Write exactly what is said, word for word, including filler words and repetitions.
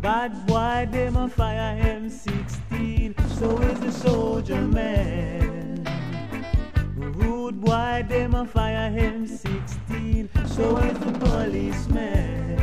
Bad boy, them a fire M sixteen. So is the soldier man. Rude boy, them a fire M sixteen. So is the policeman.